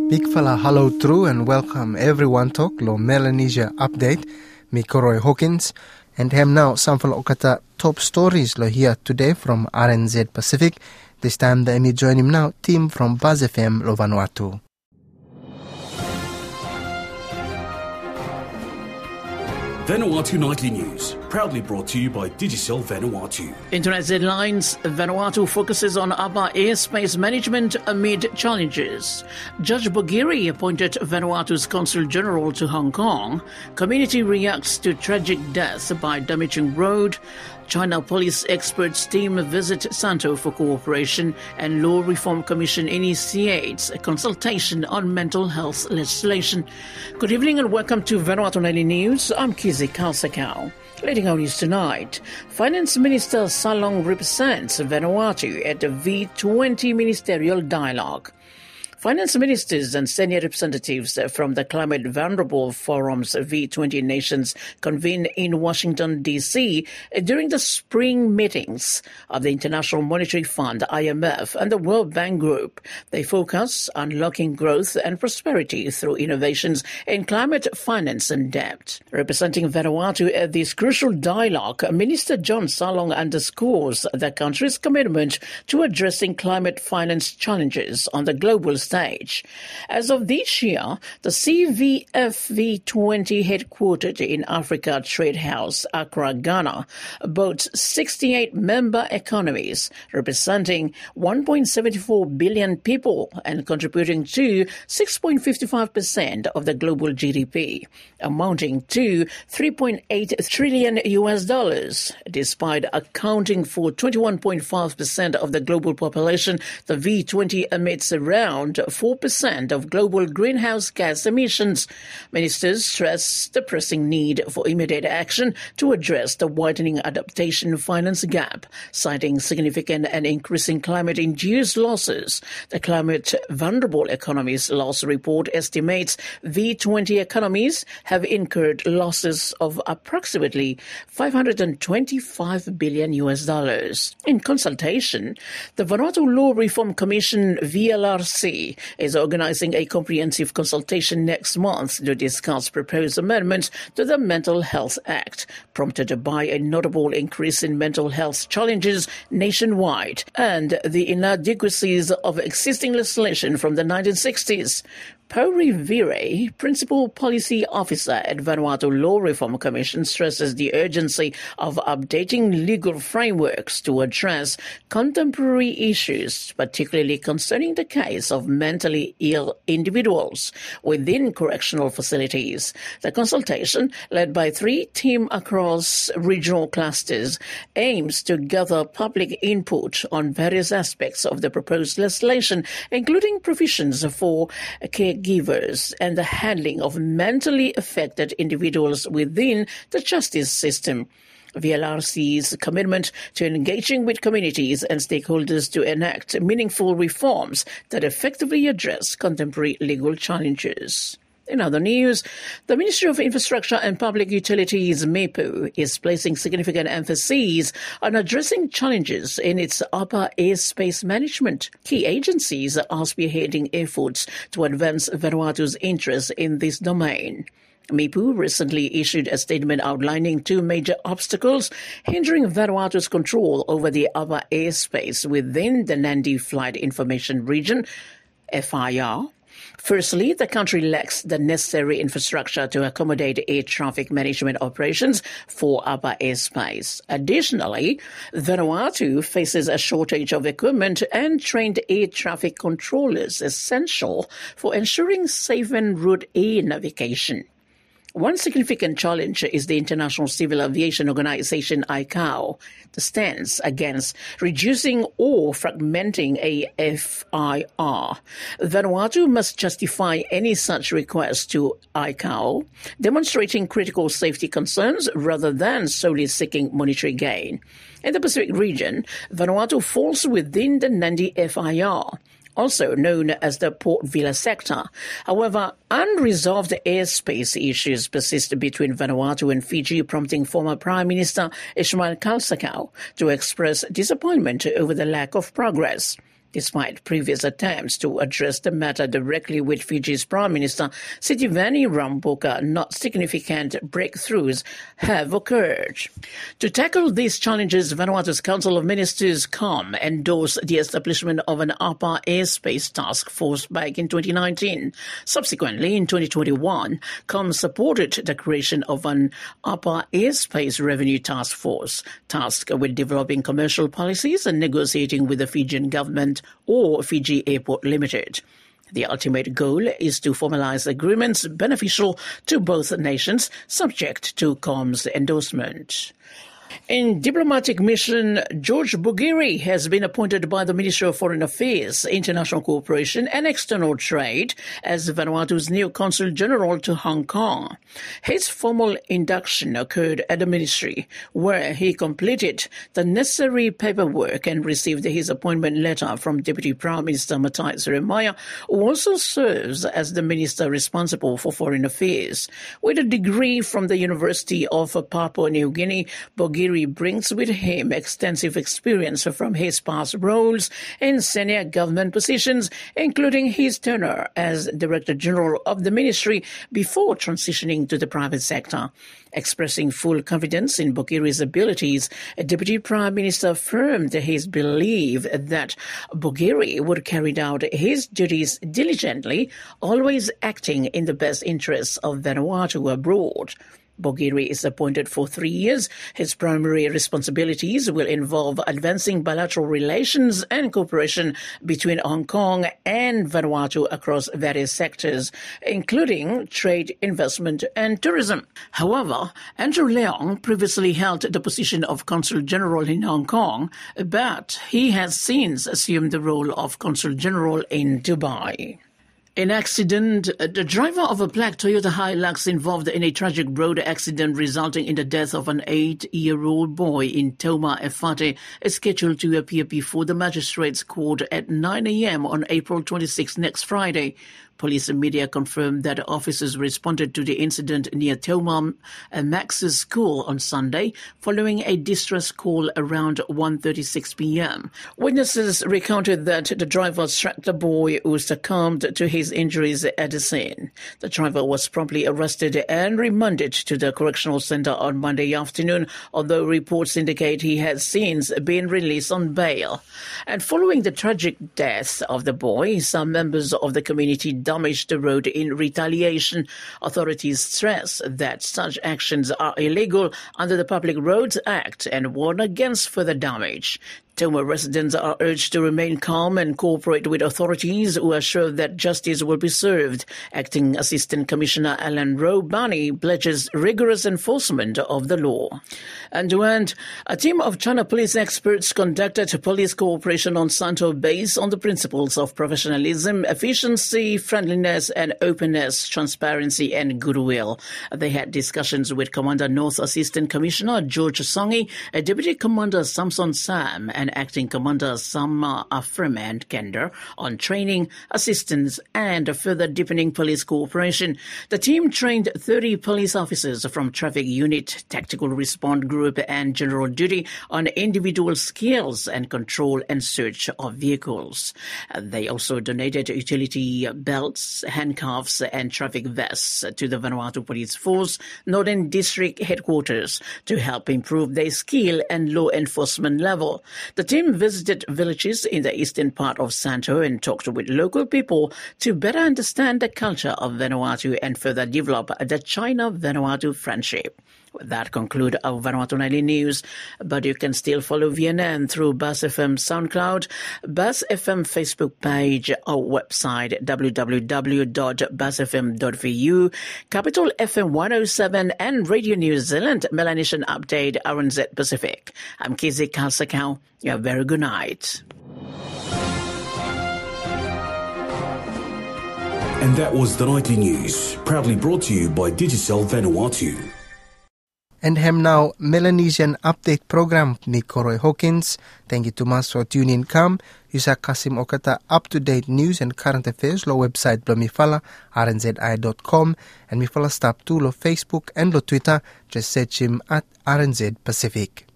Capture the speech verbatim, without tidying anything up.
Big fella hello true and welcome everyone to lo Melanesia update. Mi Roy Hawkins and hem now some okata top stories lo here today from R N Z Pacific. This time the me join him now team from Buzz F M lo Vanuatu. Vanuatu Nightly News, proudly brought to you by Digicel Vanuatu. Internet headlines. Vanuatu focuses on upper airspace management amid challenges. Judge Bogiri appointed Vanuatu's Consul General to Hong Kong. Community reacts to tragic death by damaging road. China Police Experts Team visit Santo for cooperation, and Law Reform Commission initiates a consultation on mental health legislation. Good evening and welcome to Vanuatu Nightly News. I'm Kizzy Kalsakau. Leading our news tonight, Finance Minister Salong represents Vanuatu at the V twenty Ministerial Dialogue. Finance ministers and senior representatives from the Climate Vulnerable Forum's V twenty nations convene in Washington, D C during the spring meetings of the International Monetary Fund, I M F, and the World Bank Group. They focus on unlocking growth and prosperity through innovations in climate finance and debt. Representing Vanuatu at this crucial dialogue, Minister John Salong underscores the country's commitment to addressing climate finance challenges on the global stage. Stage. As of this year, the C V F V twenty headquartered in Africa Trade House, Accra, Ghana, boasts sixty-eight member economies representing one point seven four billion people and contributing to six point five five percent of the global G D P, amounting to three point eight trillion U S dollars. Despite accounting for twenty-one point five percent of the global population, the V twenty emits around four percent of global greenhouse gas emissions. Ministers stress the pressing need for immediate action to address the widening adaptation finance gap, citing significant and increasing climate-induced losses. The Climate Vulnerable Economies Loss Report estimates V twenty economies have incurred losses of approximately five hundred twenty-five billion U S dollars. In consultation, the Vanuatu Law Reform Commission V L R C is organizing a comprehensive consultation next month to discuss proposed amendments to the Mental Health Act, prompted by a notable increase in mental health challenges nationwide and the inadequacies of existing legislation from the nineteen sixties. Paul Rivere, Principal Policy Officer at Vanuatu Law Reform Commission, stresses the urgency of updating legal frameworks to address contemporary issues, particularly concerning the case of mentally ill individuals within correctional facilities. The consultation, led by three teams across regional clusters, aims to gather public input on various aspects of the proposed legislation, including provisions for care givers and the handling of mentally affected individuals within the justice system. V L R C's commitment to engaging with communities and stakeholders to enact meaningful reforms that effectively address contemporary legal challenges. In other news, the Ministry of Infrastructure and Public Utilities, M I P U, is placing significant emphasis on addressing challenges in its upper airspace management. Key agencies are spearheading efforts to advance Vanuatu's interests in this domain. M I P U recently issued a statement outlining two major obstacles hindering Vanuatu's control over the upper airspace within the Nadi Flight Information Region, F I R. Firstly, the country lacks the necessary infrastructure to accommodate air traffic management operations for upper airspace. Additionally, Vanuatu faces a shortage of equipment and trained air traffic controllers essential for ensuring safe en route air navigation. One significant challenge is the International Civil Aviation Organization, I C A O, the stance against reducing or fragmenting a F I R. Vanuatu must justify any such request to I C A O, demonstrating critical safety concerns rather than solely seeking monetary gain. In the Pacific region, Vanuatu falls within the Nadi F I R, also known as the Port Vila sector. However, unresolved airspace issues persist between Vanuatu and Fiji, prompting former Prime Minister Ismail Kalsakau to express disappointment over the lack of progress. despite previous attempts to address the matter directly with Fiji's Prime Minister Sitiveni Rabuka. Not significant breakthroughs have occurred. To tackle these challenges, Vanuatu's Council of Ministers, C O M, endorsed the establishment of an A P A Airspace Task Force back in twenty nineteen. Subsequently, in twenty twenty-one, C O M supported the creation of an A P A Airspace Revenue Task Force, tasked with developing commercial policies and negotiating with the Fijian government or Fiji Airport Limited. The ultimate goal is to formalize agreements beneficial to both nations, subject to C O M's endorsement. In diplomatic mission, George Bugiri has been appointed by the Ministry of Foreign Affairs, International Cooperation and External Trade as Vanuatu's new Consul General to Hong Kong. His formal induction occurred at the ministry, where he completed the necessary paperwork and received his appointment letter from Deputy Prime Minister Matai Jeremiah, who also serves as the minister responsible for foreign affairs. With a degree from the University of Papua New Guinea, Bugiri brings with him extensive experience from his past roles in senior government positions, including his tenure as Director General of the ministry before transitioning to the private sector. Expressing full confidence in Bugiri's abilities, Deputy Prime Minister affirmed his belief that Bugiri would carry out his duties diligently, always acting in the best interests of Vanuatu abroad. Bugiri is appointed for three years. His primary responsibilities will involve advancing bilateral relations and cooperation between Hong Kong and Vanuatu across various sectors, including trade, investment and tourism. However, Andrew Leong previously held the position of Consul General in Hong Kong, but he has since assumed the role of Consul General in Dubai. An accident. The driver of a black Toyota Hilux involved in a tragic road accident resulting in the death of an eight-year-old boy in Toma Efate is scheduled to appear before the magistrate's court at nine a.m. on April twenty-sixth next Friday. Police and media confirmed that officers responded to the incident near Toma Max's school on Sunday following a distress call around one thirty-six p.m. Witnesses recounted that the driver struck the boy, who succumbed to his injuries at the scene. The driver was promptly arrested and remanded to the correctional center on Monday afternoon, although reports indicate he has since been released on bail. And following the tragic death of the boy, some members of the community damaged the road in retaliation. Authorities stress that such actions are illegal under the Public Roads Act and warn against further damage. Toma residents are urged to remain calm and cooperate with authorities, who assure that justice will be served. Acting Assistant Commissioner Alan Rowe-Bani pledges rigorous enforcement of the law. And to end, a team of China police experts conducted police cooperation on Santo Base on the principles of professionalism, efficiency, friendliness and openness, transparency and goodwill. They had discussions with Commander North Assistant Commissioner George Songi, Deputy Commander Samson Sam and Acting Commander Sama Afreman Kender on training, assistance and further deepening police cooperation. The team trained thirty police officers from Traffic Unit, Tactical Response Group and General Duty on individual skills and control and search of vehicles. They also donated utility belts, handcuffs and traffic vests to the Vanuatu Police Force Northern District Headquarters to help improve their skill and law enforcement level. The team visited villages in the eastern part of Santo and talked with local people to better understand the culture of Vanuatu and further develop the China-Vanuatu friendship. With that conclude our Vanuatu Nightly News, but you can still follow V N N through Buzz F M SoundCloud, Buzz F M Facebook page, our website w w w dot buzz f m dot v u, Capital F M one oh seven and Radio New Zealand Melanesian Update R N Z Pacific. I'm Kizzy Kalsakau. You have a very good night. And that was the Nightly News, proudly brought to you by Digicel Vanuatu. And hem now Melanesian Update Program ni Koroy Hawkins. Thank you to mas for tuning in kam. Yusa Kasim Okata up-to-date news and current affairs lo website blo mifala r n z i dot com and mifala stop to lo Facebook and lo Twitter. Just search him at R N Z Pacific.